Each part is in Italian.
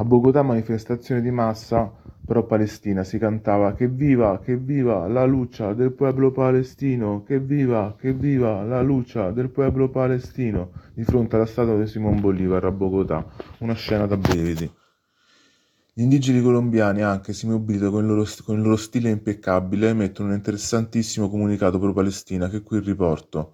Bogotà manifestazione di massa pro Palestina, si cantava che viva la lucha del pueblo palestino, che viva la lucha del pueblo palestino, di fronte alla statua di Simon Bolivar a Bogotà, una scena da brividi. Gli indigeni colombiani anche si mobilitano con il loro stile impeccabile e emettono un interessantissimo comunicato pro Palestina che qui riporto.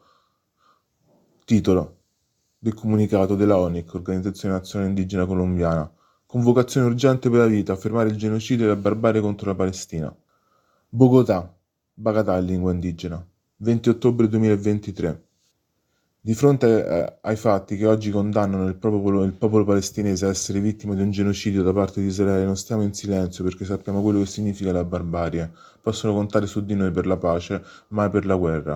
Titolo del comunicato della ONIC, Organizzazione Nazionale Indigena Colombiana. Convocazione urgente per la vita, fermare il genocidio e la barbarie contro la Palestina. Bogotà, Bagatà in lingua indigena, 20 ottobre 2023. Di fronte ai fatti che oggi condannano il popolo palestinese a essere vittima di un genocidio da parte di Israele, non stiamo in silenzio perché sappiamo quello che significa la barbarie. Possono contare su di noi per la pace, mai per la guerra.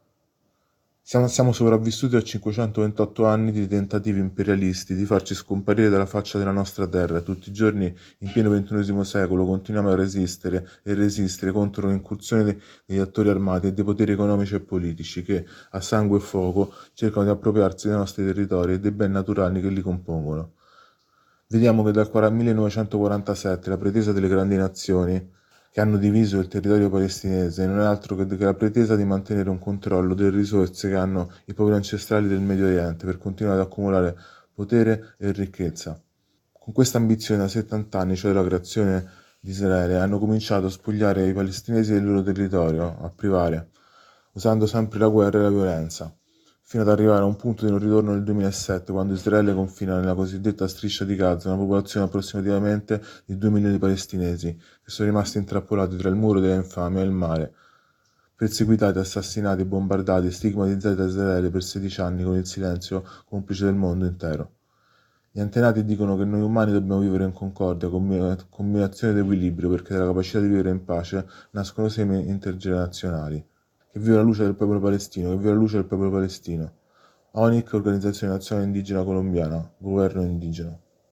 Siamo sopravvissuti a 528 anni di tentativi imperialisti di farci scomparire dalla faccia della nostra terra e tutti i giorni, in pieno XXI secolo, continuiamo a resistere e resistere contro l'incursione degli attori armati e dei poteri economici e politici che, a sangue e fuoco, cercano di appropriarsi dei nostri territori e dei beni naturali che li compongono. Vediamo che dal 1947 la pretesa delle grandi nazioni che hanno diviso il territorio palestinese non è altro che la pretesa di mantenere un controllo delle risorse che hanno i popoli ancestrali del Medio Oriente per continuare ad accumulare potere e ricchezza. Con questa ambizione da 70 anni, cioè la creazione di Israele, hanno cominciato a spogliare i palestinesi del loro territorio, a privare, usando sempre la guerra e la violenza, fino ad arrivare a un punto di non ritorno nel 2007, quando Israele confina nella cosiddetta striscia di Gaza una popolazione approssimativamente di 2 milioni di palestinesi, che sono rimasti intrappolati tra il muro della infamia e il mare, perseguitati, assassinati, bombardati e stigmatizzati da Israele per 16 anni con il silenzio complice del mondo intero. Gli antenati dicono che noi umani dobbiamo vivere in concordia, combinazione ed equilibrio, perché dalla capacità di vivere in pace nascono semi intergenerazionali. Che viva la luce del popolo palestino, che viva la luce del popolo palestino. ONIC, Organizzazione Nazionale Indigena Colombiana, Governo Indigeno.